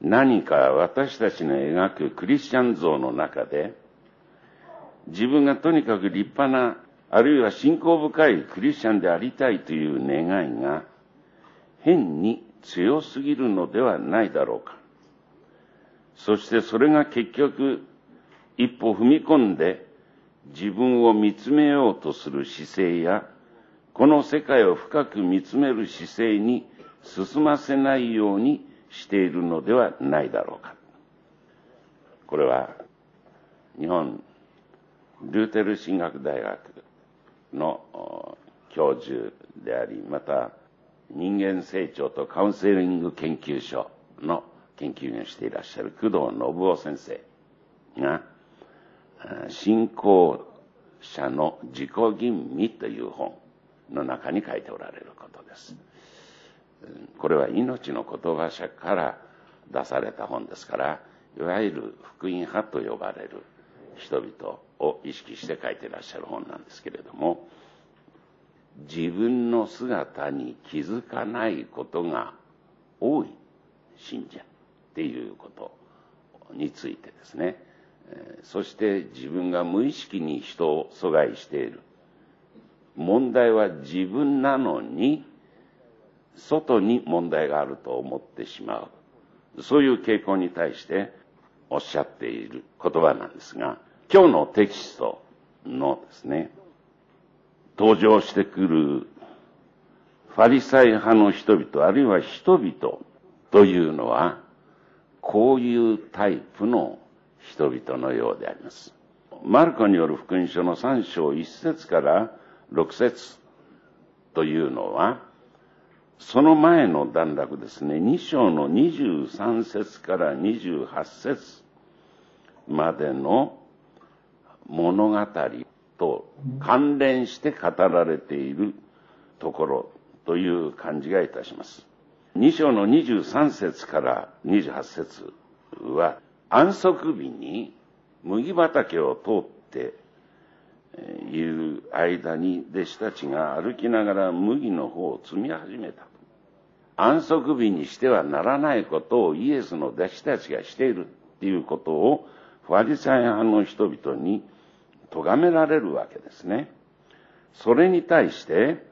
何か私たちの描くクリスチャン像の中で、自分がとにかく立派な、あるいは信仰深いクリスチャンでありたいという願いが変に強すぎるのではないだろうか。そしてそれが結局一歩踏み込んで自分を見つめようとする姿勢や、この世界を深く見つめる姿勢に進ませないようにしているのではないだろうか。これは日本ルーテル神学大学の教授であり、また人間成長とカウンセリング研究所の研究員をしていらっしゃる工藤信夫先生が、信仰者の自己吟味という本の中に書いておられることです。これは命の言葉社から出された本ですから、いわゆる福音派と呼ばれる人々を意識して書いていらっしゃる本なんですけれども、自分の姿に気づかないことが多い信者っていうことについてですね、そして自分が無意識に人を阻害している。問題は自分なのに、外に問題があると思ってしまう。そういう傾向に対しておっしゃっている言葉なんですが、今日のテキストのですね、登場してくるファリサイ派の人々、あるいは人々というのは、こういうタイプの人々のようであります。マルコによる福音書の3章1節から6節というのは、その前の段落ですね、2章の23節から28節までの物語と関連して語られているところという感じがいたします。2章の23節から28節は、安息日に麦畑を通っている間に弟子たちが歩きながら麦の方を摘み始めた。安息日にしてはならないことをイエスの弟子たちがしているっていうことをファリサイ派の人々に咎められるわけですね。それに対して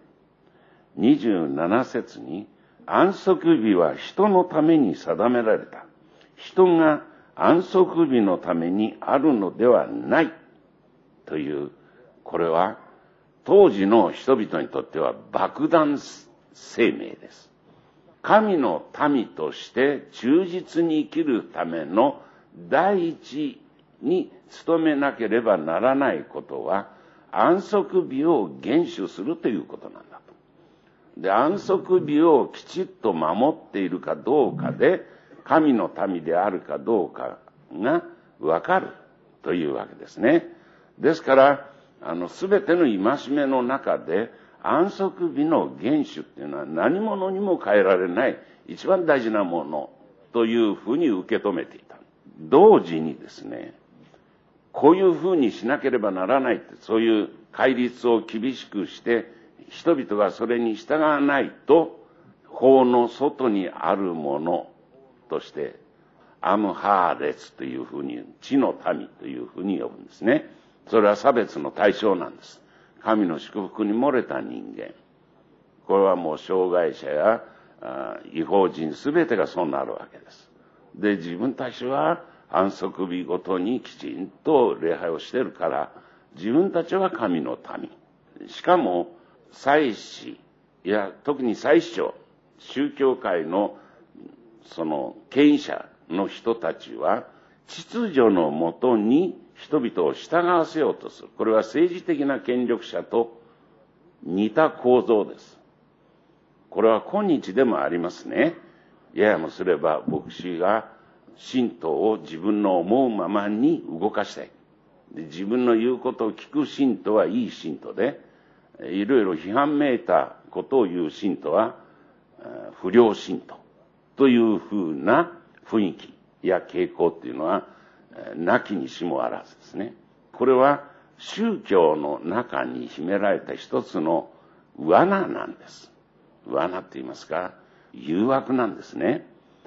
27節に、安息日は人のために定められた。人が安息日のためにあるのではないという、これは当時の人々にとっては爆弾声明です。神の民として忠実に生きるための第一に努めなければならないことは、安息日を厳守するということなんだと。で、安息日をきちっと守っているかどうかで、神の民であるかどうかがわかるというわけですね。ですから、すべての戒めの中で、安息日の厳守っていうのは何者にも変えられない一番大事なものというふうに受け止めていた。同時にですね、こういうふうにしなければならないって、そういう戒律を厳しくして人々がそれに従わないと、法の外にあるものとしてアムハーレツというふうに、地の民というふうに呼ぶんですね。それは差別の対象なんです。神の祝福に漏れた人間。これはもう障害者や違法人すべてがそうなるわけです。で、自分たちは安息日ごとにきちんと礼拝をしているから、自分たちは神の民。しかも、祭司や特に祭司長、宗教界のその権威者の人たちは、秩序のもとに人々を従わせようとする。これは政治的な権力者と似た構造です。これは今日でもありますね。ややもすれば牧師が信徒を自分の思うままに動かしたい。で、自分の言うことを聞く信徒はいい信徒で、いろいろ批判めいたことを言う信徒は不良信徒というふうな雰囲気や傾向っていうのはなきにしもあらずですね。これは宗教の中に秘められた一つの罠なんです。罠って言いますか、誘惑なんですね。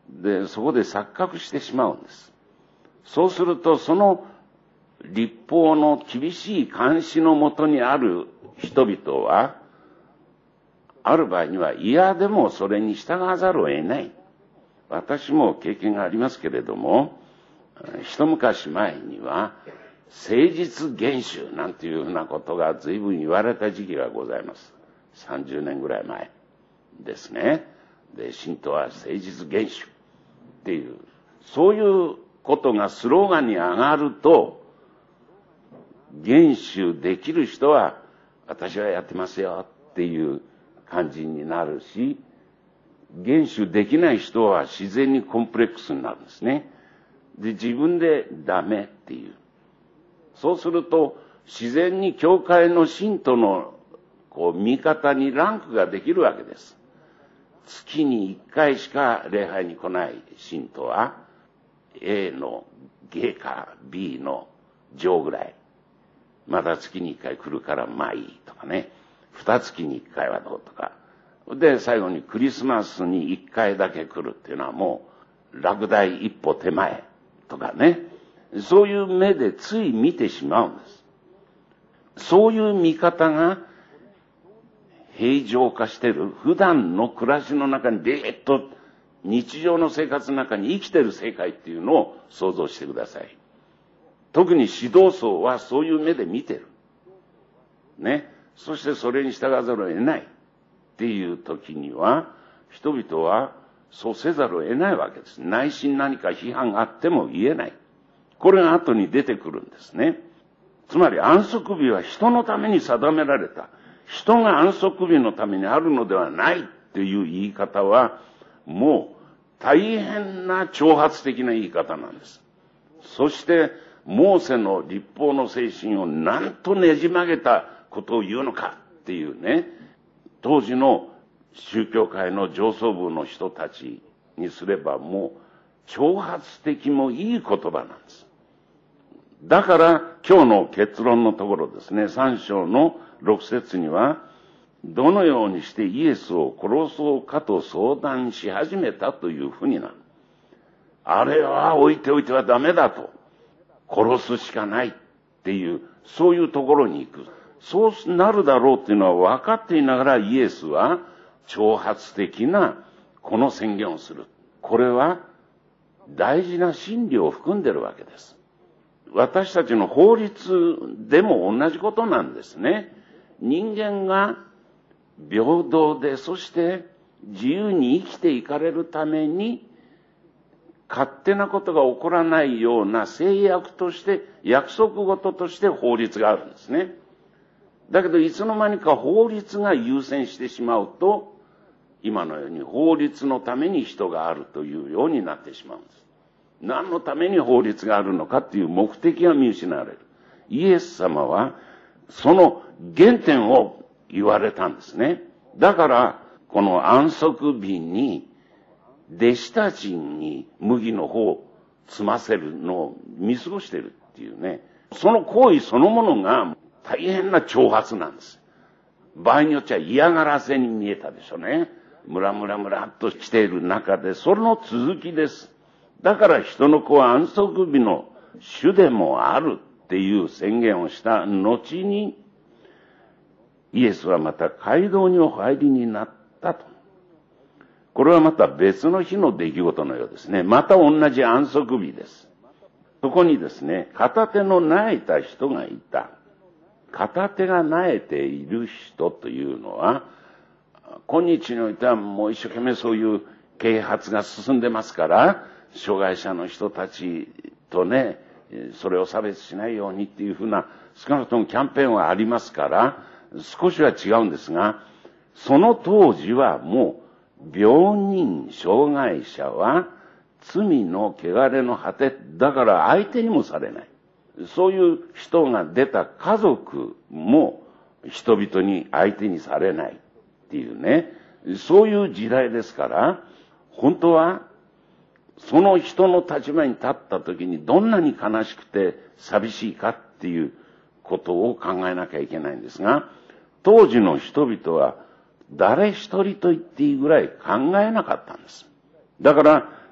で、そこで錯覚してしまうんです。そうすると、その律法の厳しい監視のもとにある人々は、ある場合には嫌でもそれに従わざるを得ない。私も経験がありますけれども、一昔前には誠実厳守なんていうふうなことが随分言われた時期がございます。30年ぐらい前ですね。で、信徒は誠実厳守っていう、そういうことがスローガンに上がると、厳守できる人は私はやってますよっていう感じになるし、厳守できない人は自然にコンプレックスになるんですね。で、自分でダメっていう。そうすると、自然に教会の信徒の見方にランクができるわけです。月に1回しか礼拝に来ない信徒は、A の下か B の上ぐらい。まだ月に1回来るからまあいいとかね。2月に1回はどうとか。で、最後にクリスマスに1回だけ来るっていうのはもう、落第一歩手前とかね。そういう目でつい見てしまうんです。そういう見方が平常化している。普段の暮らしの中に日常の生活の中に生きている世界っていうのを想像してください。特に指導層はそういう目で見てる。ね。そしてそれに従わざるを得ないっていう時には、人々はそうせざるを得ないわけです。内心何か批判があっても言えない。これが後に出てくるんですね。つまり安息日は人のために定められた。人が安息日のためにあるのではないっていう言い方は、もう大変な挑発的な言い方なんです。そして、モーセの律法の精神をなんとねじ曲げたことを言うのかっていうね、当時の宗教界の上層部の人たちにすればもう挑発的もいい言葉なんです。だから今日の結論のところですね、3章の6節には、どのようにしてイエスを殺そうかと相談し始めたというふうになる。あれは置いておいてはダメだと。殺すしかないっていう、そういうところに行く。そうなるだろうっていうのは分かっていながらイエスは挑発的なこの宣言をする。これは大事な真理を含んでるわけです。私たちの法律でも同じことなんですね。人間が平等で、そして自由に生きていかれるために、勝手なことが起こらないような制約として、約束事として法律があるんですね。だけどいつの間にか法律が優先してしまうと、今のように法律のために人があるというようになってしまうんです。何のために法律があるのかっていう目的が見失われる。イエス様はその原点を言われたんですね。だからこの安息日に弟子たちに麦の方を摘ませるのを見過ごしてるっていうね。その行為そのものが大変な挑発なんです。場合によっちゃ嫌がらせに見えたでしょうね。ムラムラムラっとしている中で、その続きです。だから人の子は安息日の主でもあるっていう宣言をした後に、イエスはまた街道にお入りになったと。これはまた別の日の出来事のようですね。また同じ安息日です。そこにですね、片手の苗えた人がいた。片手が苗えている人というのは、今日においてはもう一生懸命そういう啓発が進んでますから、障害者の人たちとね、それを差別しないようにっていうふうな、少なくともキャンペーンはありますから、少しは違うんですが、その当時はもう、病人、障害者は罪の汚れの果てだから相手にもされない。そういう人が出た家族も人々に相手にされないっていうね、そういう時代ですから、本当はその人の立場に立った時にどんなに悲しくて寂しいかっていうことを考えなきゃいけないんですが、当時の人々は誰一人と言っていいぐらい考えなかったんです。だから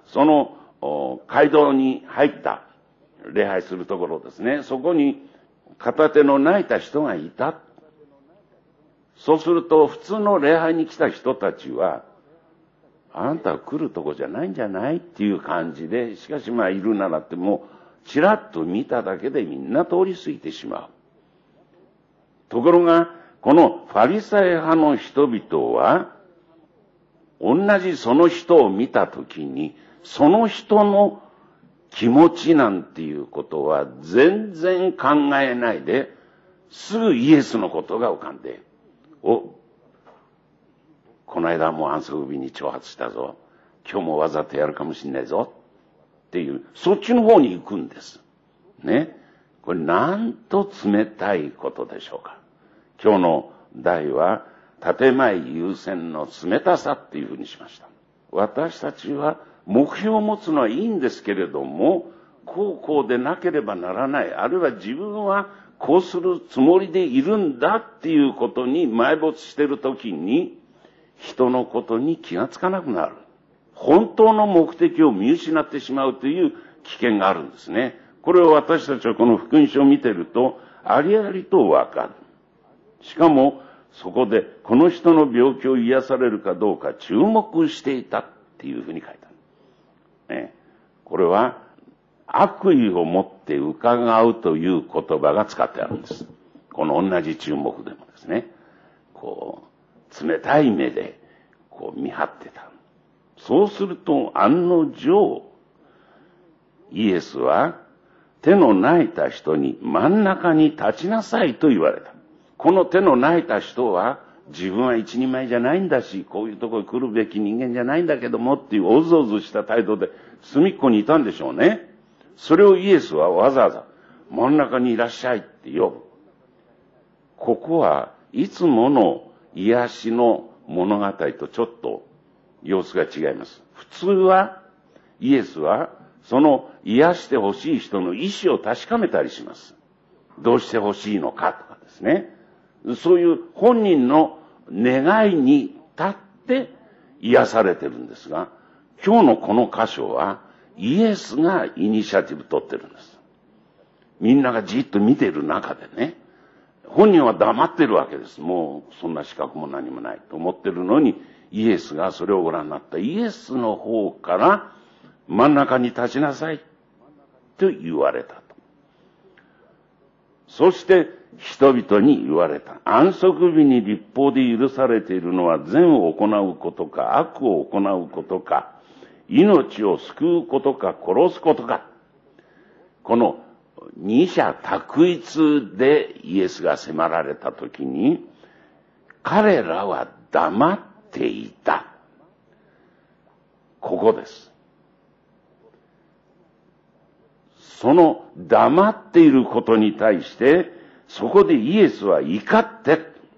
その街道に入った、礼拝するところですね。そこに片手の泣いた人がいた。そうすると、普通の礼拝に来た人たちは、あんたは来るとこじゃないんじゃないっていう感じで、しかしいるならってもう、ちらっと見ただけでみんな通り過ぎてしまう。ところが、このファリサイ派の人々は、同じその人を見たときに、その人の気持ちなんていうことは全然考えないで、すぐイエスのことが浮かんで、この間も安息日に挑発したぞ。今日もわざとやるかもしんないぞ。っていう、そっちの方に行くんです。ね。これなんと冷たいことでしょうか。今日の題は、建前優先の冷たさっていうふうにしました。私たちは目標を持つのはいいんですけれども、こうでなければならない。あるいは自分はこうするつもりでいるんだっていうことに埋没しているときに、人のことに気がつかなくなる。本当の目的を見失ってしまうという危険があるんですね。これを私たちはこの福音書を見ていると、ありありとわかる。しかも、そこでこの人の病気を癒されるかどうか注目していたっていうふうに書いてある。ね、これは悪意を持って伺うという言葉が使ってあるんです。この同じ注目でもですね、冷たい目で見張ってた。そうすると案の定、イエスは手の泣いた人に真ん中に立ちなさいと言われた。この手の泣いた人は自分は一人前じゃないんだし、こういうところに来るべき人間じゃないんだけどもっていうおずおずした態度で隅っこにいたんでしょうね。それをイエスはわざわざ真ん中にいらっしゃいって呼ぶ。ここはいつもの癒しの物語とちょっと様子が違います。普通はイエスはその癒してほしい人の意思を確かめたりします。どうしてほしいのかとかですね。そういう本人の願いに立って癒されてるんですが、今日のこの箇所はイエスがイニシアティブ取ってるんです。みんながじっと見ている中でね、本人は黙ってるわけです。もうそんな資格も何もないと思ってるのに、イエスがそれをご覧になったイエスの方から真ん中に立ちなさいと言われたと。そして人々に言われた。安息日に律法で許されているのは善を行うことか悪を行うことか、命を救うことか殺すことか。この二者択一でイエスが迫られたときに、彼らは黙っていた。ここです。その黙っていることに対して、そこでイエスは怒って、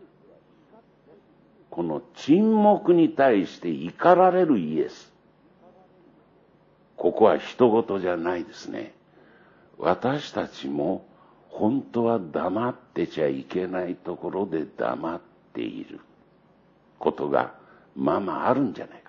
この沈黙に対して怒られるイエス。ここは人事じゃないですね。私たちも本当は黙ってちゃいけないところで黙っていることがあるんじゃないか。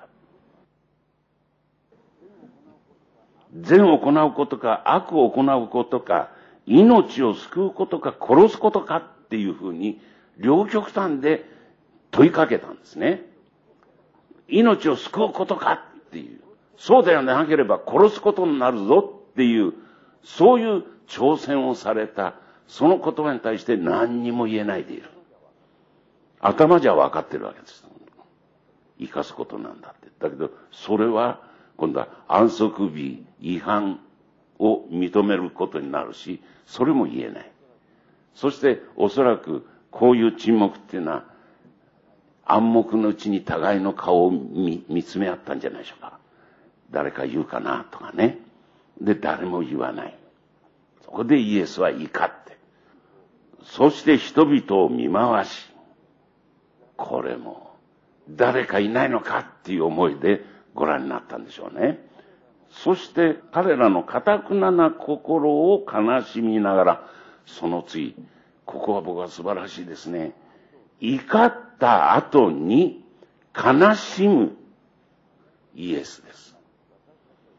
善を行うことか悪を行うことか、命を救うことか殺すことかっていうふうに両極端で問いかけたんですね。命を救うことかっていう、そうではなければ殺すことになるぞっていう、そういう挑戦をされた、その言葉に対して何にも言えないでいる。頭じゃ分かってるわけです。生かすことなんだって。だけど、それは今度は安息日違反を認めることになるし、それも言えない。そしておそらくこういう沈黙っていうのは暗黙のうちに互いの顔を見つめ合ったんじゃないでしょうか。誰か言うかなとかね。で、誰も言わない。そこでイエスは怒って、そして人々を見回し、これも誰かいないのかっていう思いでご覧になったんでしょうね。そして彼らの堅くなな心を悲しみながら、その次、ここは僕は素晴らしいですね。怒った後に悲しむイエスです。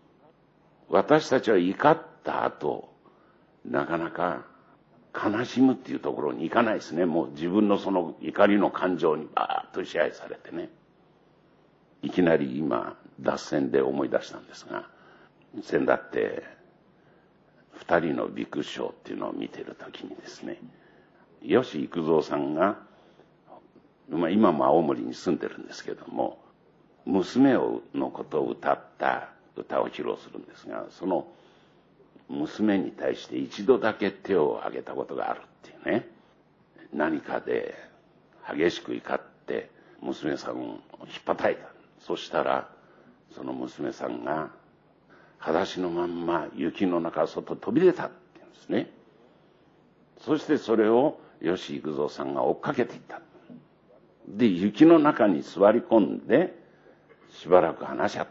私たちは怒った後、なかなか悲しむっていうところに行かないですね。もう自分のその怒りの感情にバーッと支配されてね。いきなり今、脱線で思い出したんですが、先だって二人のビッグショーっていうのを見てるときにですね、吉幾三さんが、今も青森に住んでるんですけども、娘のことを歌った歌を披露するんですが、その娘に対して一度だけ手を挙げたことがあるっていうね。何かで激しく怒って娘さんを引っ叩いた。そしたらその娘さんが裸足のまんま雪の中外飛び出たって言うんですね。そしてそれを吉幾三さんが追っかけていった。で、雪の中に座り込んでしばらく話し合った。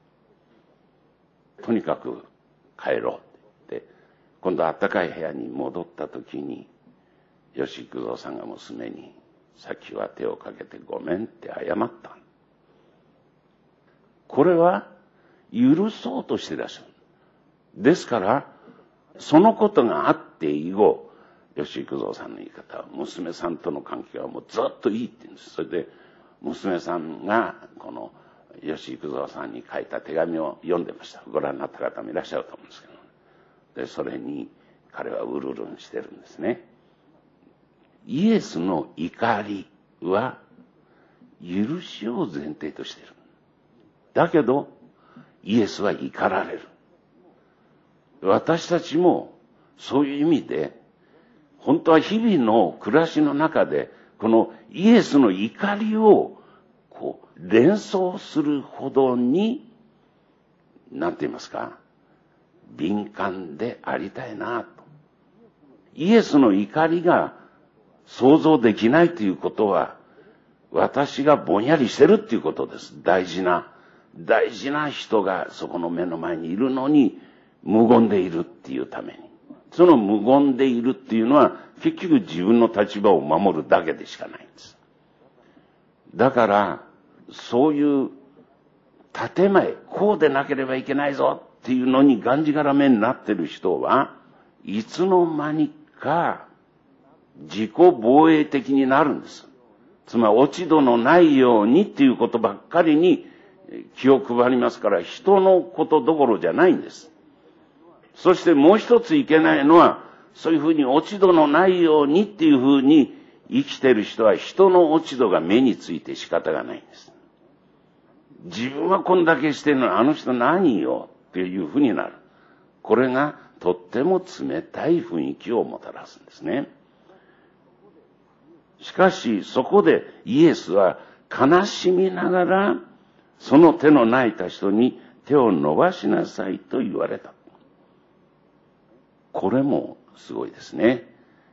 とにかく帰ろうって言って、今度暖かい部屋に戻った時に、吉幾三さんが娘に、さっきは手をかけてごめんって謝った。これは許そうとしてらっしゃる。ですから、そのことがあって以後、吉幾三さんの言い方は、娘さんとの関係はもうずっといいって言うんです。それで、娘さんが、この、吉幾三さんに書いた手紙を読んでました。ご覧になった方もいらっしゃると思うんですけど。で、それに彼はうるるんしてるんですね。イエスの怒りは許しを前提としている。だけど、イエスは怒られる。私たちもそういう意味で、本当は日々の暮らしの中で、このイエスの怒りを連想するほどに、なんて言いますか、敏感でありたいなと。イエスの怒りが想像できないということは、私がぼんやりしてるっていうことです。大事な人がそこの目の前にいるのに、無言でいるっていうために。その無言でいるっていうのは、結局自分の立場を守るだけでしかないんです。だから、そういう建前、こうでなければいけないぞっていうのにがんじがらめになってる人は、いつの間にか自己防衛的になるんです。つまり落ち度のないようにっていうことばっかりに気を配りますから、人のことどころじゃないんです。そしてもう一ついけないのは、そういうふうに落ち度のないようにっていうふうに生きてる人は、人の落ち度が目について仕方がないんです。自分はこんだけしてるのに、あの人何よっていうふうになる。これがとっても冷たい雰囲気をもたらすんですね。しかしそこでイエスは悲しみながら、その手の泣いた人に手を伸ばしなさいと言われた。これもすごいですね。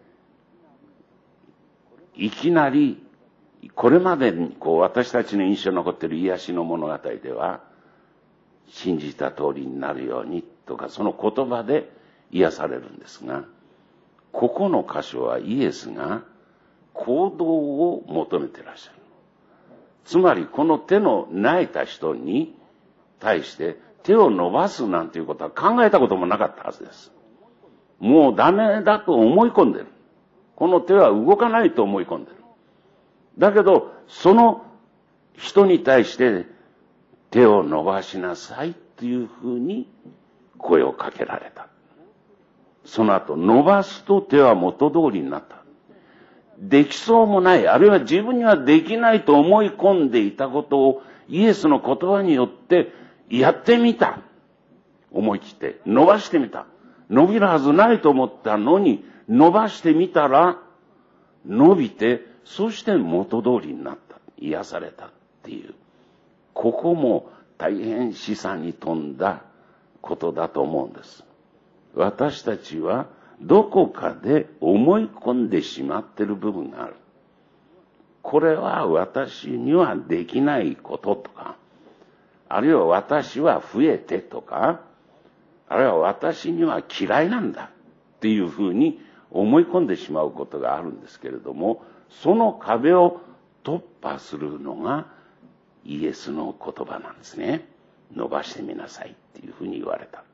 いきなり、これまでに私たちの印象に残っている癒しの物語では、信じた通りになるようにとか、その言葉で癒されるんですが、ここの箇所はイエスが行動を求めていらっしゃる。つまりこの手の泣いた人に対して手を伸ばすなんていうことは考えたこともなかったはずです。もうダメだと思い込んでる。この手は動かないと思い込んでる。だけど、その人に対して手を伸ばしなさいっていうふうに声をかけられた。その後、伸ばすと手は元通りになった。できそうもない、あるいは自分にはできないと思い込んでいたことをイエスの言葉によってやってみた。思い切って伸ばしてみた。伸びるはずないと思ったのに伸ばしてみたら伸びて、そして元通りになった。癒されたっていう。ここも大変示唆に富んだことだと思うんです。私たちはどこかで思い込んでしまっている部分がある。これは私にはできないこととか、あるいは私は増えてとか、あるいは私には嫌いなんだっていうふうに思い込んでしまうことがあるんですけれども、その壁を突破するのがイエスの言葉なんですね。伸ばしてみなさいっていうふうに言われた。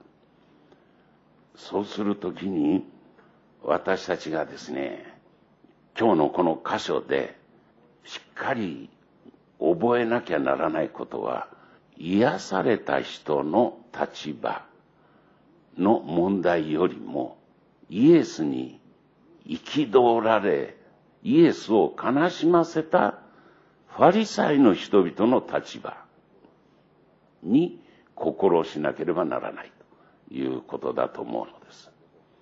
そうするときに、私たちがですね、今日のこの箇所でしっかり覚えなきゃならないことは、癒された人の立場の問題よりも、イエスに憤られ、イエスを悲しませたファリサイの人々の立場に心をしなければならないということだと思うのです。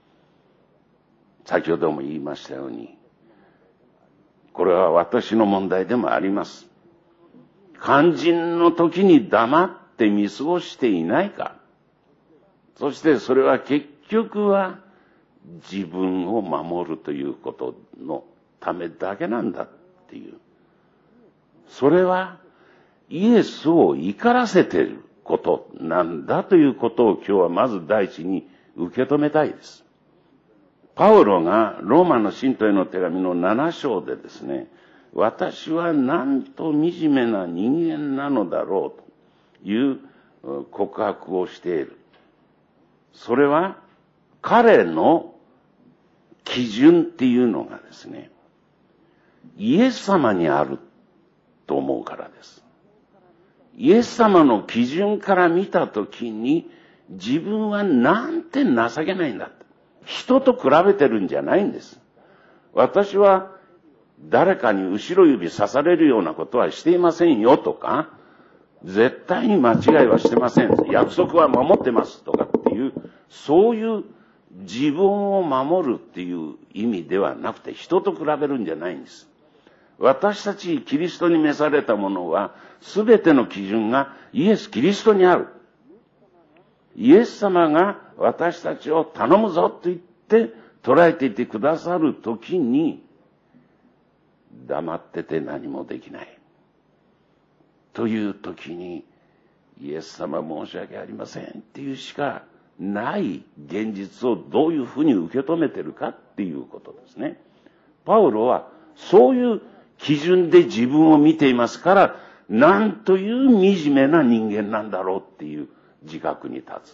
先ほども言いましたように、これは私の問題でもあります。肝心の時に黙って見過ごしていないか。そしてそれは結局は自分を守るということのためだけなんだっていう。それはイエスを怒らせていることなんだということを今日はまず第一に受け止めたいです。パウロがローマの信徒への手紙の7章でですね、私はなんと惨めな人間なのだろうという告白をしている。それは彼の基準っていうのがですね、イエス様にあると思うからです。イエス様の基準から見たときに、自分はなんて情けないんだ。人と比べてるんじゃないんです。私は誰かに後ろ指刺されるようなことはしていませんよとか、絶対に間違いはしてません。約束は守ってますとかっていう、そういう自分を守るっていう意味ではなくて、人と比べるんじゃないんです。私たちキリストに召されたものは、すべての基準がイエス・キリストにある。イエス様が私たちを頼むぞと言って捉えていてくださるときに、黙ってて何もできない。というときに、イエス様申し訳ありませんっていうしかない現実をどういうふうに受け止めてるかっていうことですね。パウロはそういう基準で自分を見ていますから、なんという惨めな人間なんだろうっていう自覚に立つ。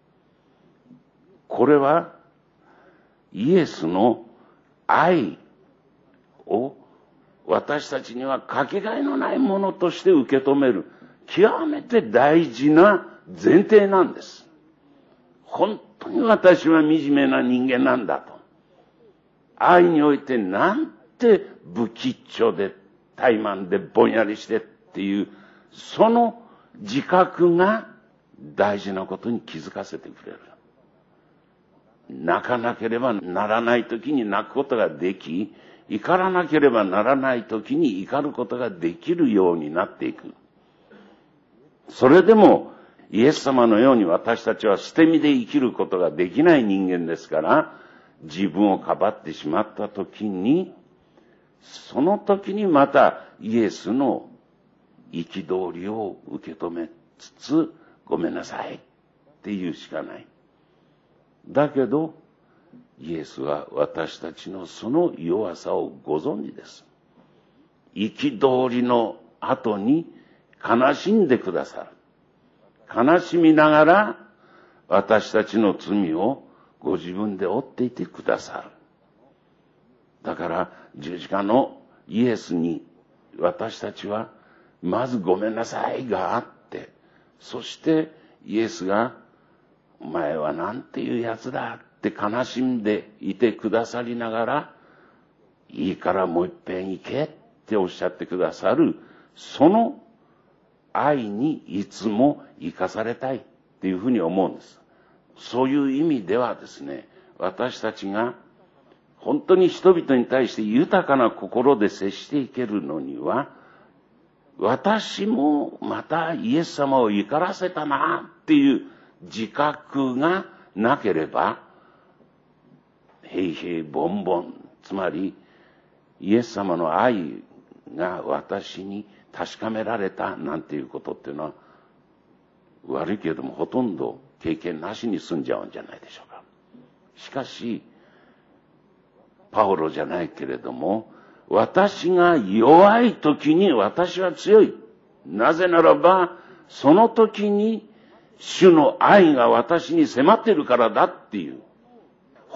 これはイエスの愛を私たちにはかけがえのないものとして受け止める極めて大事な前提なんです。本当に私は惨めな人間なんだと。愛においてなんて不吉祥で怠慢でぼんやりしてっていう、その自覚が大事なことに気づかせてくれる。泣かなければならない時に泣くことができ、怒らなければならない時に怒ることができるようになっていく。それでもイエス様のように私たちは捨て身で生きることができない人間ですから、自分をかばってしまった時に、その時にまたイエスの憤りを受け止めつつ、ごめんなさいっていうしかない。だけど、イエスは私たちのその弱さをご存知です。憤りの後に悲しんでくださる。悲しみながら私たちの罪をご自分で負っていてくださる。だから十字架のイエスに私たちはまずごめんなさいがあって、そしてイエスがお前はなんていうやつだって悲しんでいてくださりながら、いいからもう一遍行けっておっしゃってくださる、その愛にいつも生かされたいっていうふうに思うんです。そういう意味ではですね、私たちが本当に人々に対して豊かな心で接していけるのには、私もまたイエス様を怒らせたなっていう自覚がなければ、平々凡々、つまりイエス様の愛が私に確かめられたなんていうことっていうのは、悪いけれどもほとんど経験なしに済んじゃうんじゃないでしょうか。しかしパウロじゃないけれども、私が弱い時に私は強い。なぜならばその時に主の愛が私に迫っているからだっていう、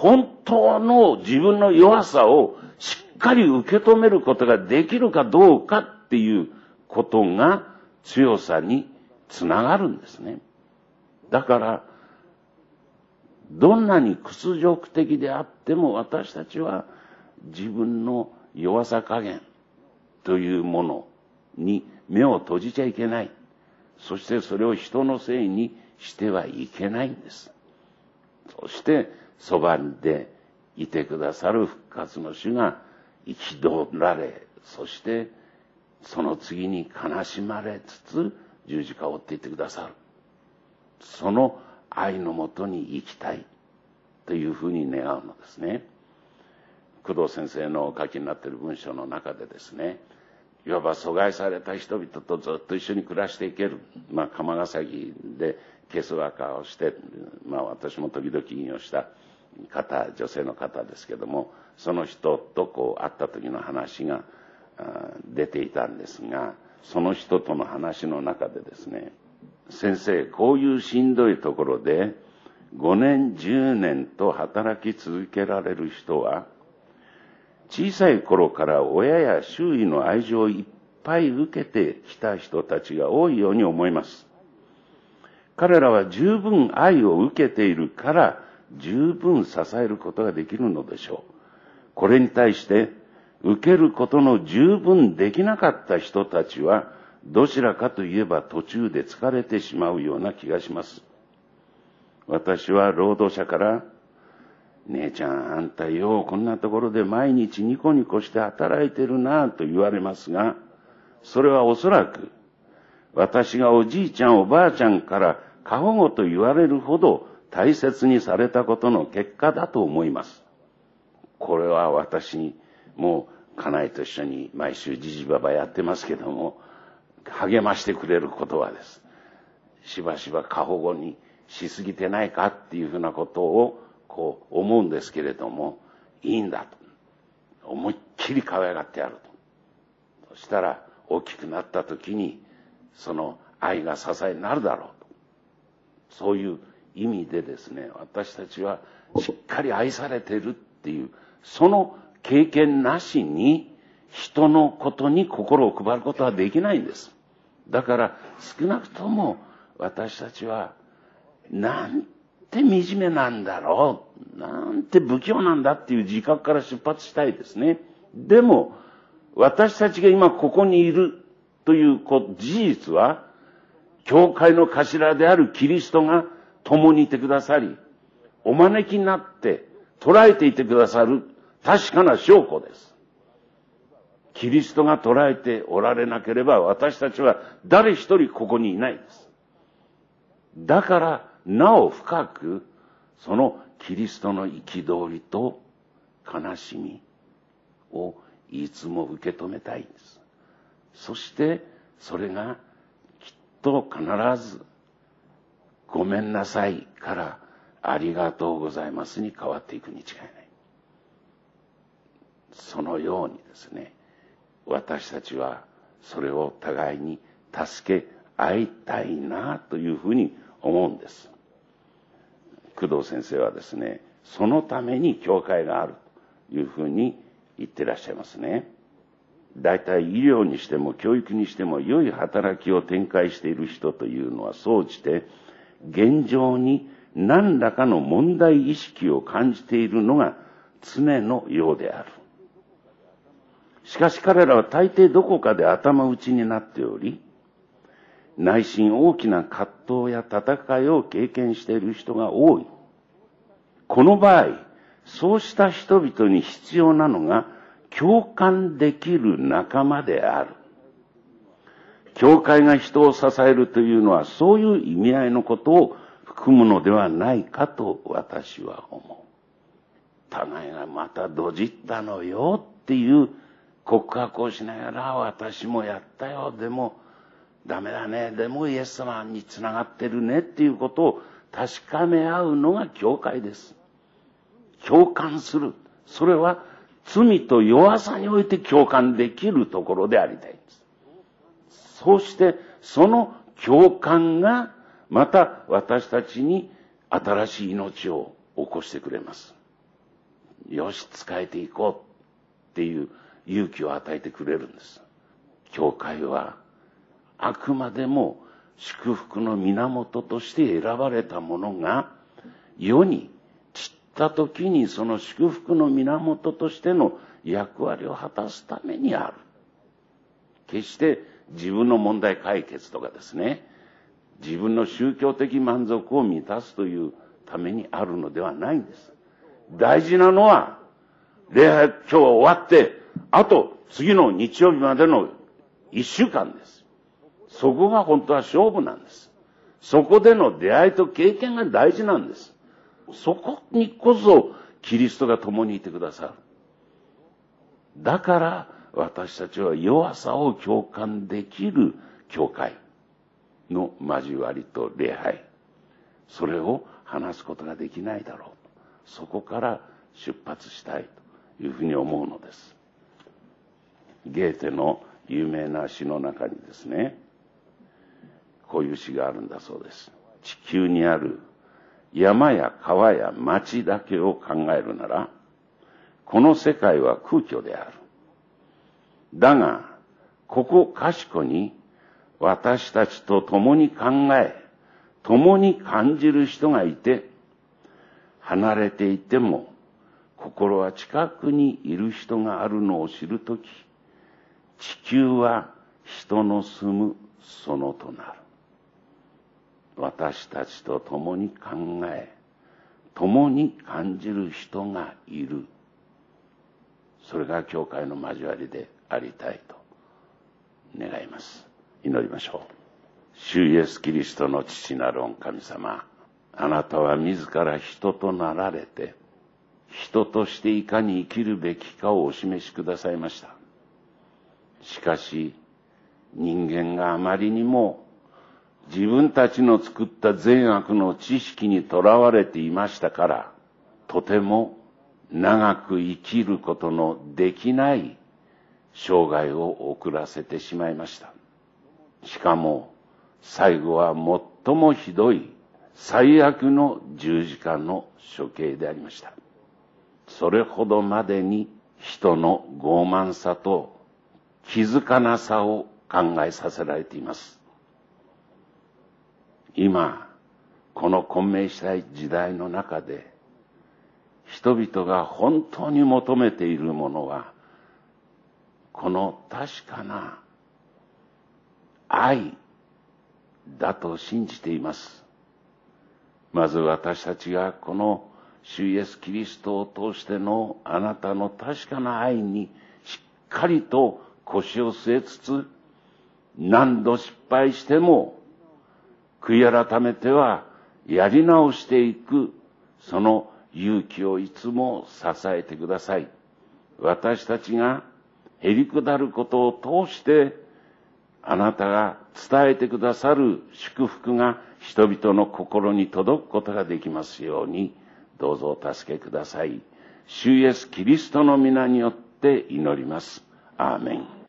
本当の自分の弱さをしっかり受け止めることができるかどうかっていうことが強さにつながるんですね。だから、どんなに屈辱的であっても私たちは自分の弱さ加減というものに目を閉じちゃいけない。そしてそれを人のせいにしてはいけないんです。そしてそばでいてくださる復活の主が憤られ、そしてその次に悲しまれつつ十字架を追っていってくださる。その愛のもとに生きたいというふうに願うのですね。工藤先生のお書きになっている文章の中でですね、いわば阻害された人々とずっと一緒に暮らしていける。釜ヶ崎でケースワーカーをして、私も時々引用した方、女性の方ですけども、その人と会った時の話が出ていたんですが、その人との話の中でですね、先生、こういうしんどいところで5年、10年と働き続けられる人は、小さい頃から親や周囲の愛情をいっぱい受けてきた人たちが多いように思います。彼らは十分愛を受けているから十分支えることができるのでしょう。これに対して受けることの十分できなかった人たちはどちらかといえば途中で疲れてしまうような気がします。私は労働者から姉ちゃん、あんたようこんなところで毎日ニコニコして働いてるなと言われますが、それはおそらく私がおじいちゃんおばあちゃんから過保護と言われるほど大切にされたことの結果だと思います。これは私も家内と一緒に毎週じじばばやってますけども、励ましてくれる言葉です。しばしば過保護にしすぎてないかっていうふうなことを思うんですけれども、いいんだと。思いっきり可愛がってやると。そしたら大きくなった時にその愛が支えになるだろうと。そういう意味でですね、私たちはしっかり愛されているっていう、その経験なしに人のことに心を配ることはできないんです。だから少なくとも私たちはなんて惨めなんだろう、なんて不器用なんだっていう自覚から出発したいですね。でも私たちが今ここにいるという事実は、教会の頭であるキリストが共にいてくださり、お招きになって捉えていてくださる確かな証拠です。キリストが捉えておられなければ私たちは誰一人ここにいないです。だからなお深くそのキリストの憤りと悲しみをいつも受け止めたいんです。そしてそれがきっと必ずごめんなさいからありがとうございますに変わっていくに違いない。そのようにですね、私たちはそれを互いに助け合いたいなというふうに思うんです。工藤先生はですね、そのために教会があるというふうに言ってらっしゃいますね。だいたい医療にしても教育にしても良い働きを展開している人というのは総じて現状に何らかの問題意識を感じているのが常のようである。しかし彼らは大抵どこかで頭打ちになっており、内心大きな葛藤や戦いを経験している人が多い。この場合、そうした人々に必要なのが共感できる仲間である。教会が人を支えるというのはそういう意味合いのことを含むのではないかと私は思う。互いがまたどじったのよっていう告白をしながら、私もやったよ、でもダメだね、でもイエス様につながってるねっていうことを確かめ合うのが教会です。共感する。それは罪と弱さにおいて共感できるところでありたいんです。そしてその共感がまた私たちに新しい命を起こしてくれます。 よし、仕えていこうっていう勇気を与えてくれるんです。教会はあくまでも祝福の源として選ばれたものが世に散った時にその祝福の源としての役割を果たすためにある。決して自分の問題解決とかですね、自分の宗教的満足を満たすというためにあるのではないんです。大事なのは礼拝今日は終わってあと次の日曜日までの1週間です。そこが本当は勝負なんです。そこでの出会いと経験が大事なんです。そこにこそキリストが共にいてくださる。だから私たちは弱さを共感できる教会の交わりと礼拝、それを話すことができないだろう。そこから出発したいというふうに思うのです。ゲーテの有名な詩の中にですね、こういう詩があるんだそうです。地球にある山や川や町だけを考えるなら、この世界は空虚である。だが、ここかしこに私たちと共に考え、共に感じる人がいて、離れていても心は近くにいる人があるのを知るとき、地球は人の住む園となる。私たちと共に考え、共に感じる人がいる。それが教会の交わりでありたいと願います。祈りましょう。主イエスキリストの父なる御神様、あなたは自ら人となられて、人としていかに生きるべきかをお示しくださいました。しかし、人間があまりにも自分たちの作った善悪の知識にとらわれていましたから、とても長く生きることのできない生涯を送らせてしまいました。しかも、最後は最もひどい最悪の十字架の処刑でありました。それほどまでに人の傲慢さと気づかなさを考えさせられています。今、この混迷したい時代の中で、人々が本当に求めているものは、この確かな愛だと信じています。まず私たちがこの主イエスキリストを通してのあなたの確かな愛にしっかりと腰を据えつつ、何度失敗しても悔い改めてはやり直していく、その勇気をいつも支えてください。私たちがへりくだることを通してあなたが伝えてくださる祝福が人々の心に届くことができますように、どうぞお助けください。主イエスキリストの皆によって祈ります。アーメン。